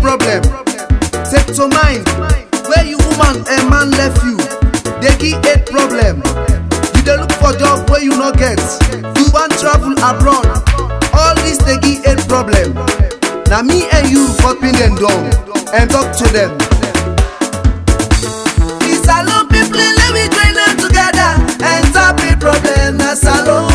problem. Take to mind where you woman and man left you. They give 8 problem. You dey look for job where you no get. You want travel abroad. All this they give 8 problem. Now me and you for pin them down and talk to them. The salon people let me join them together and tap the problem. Na salon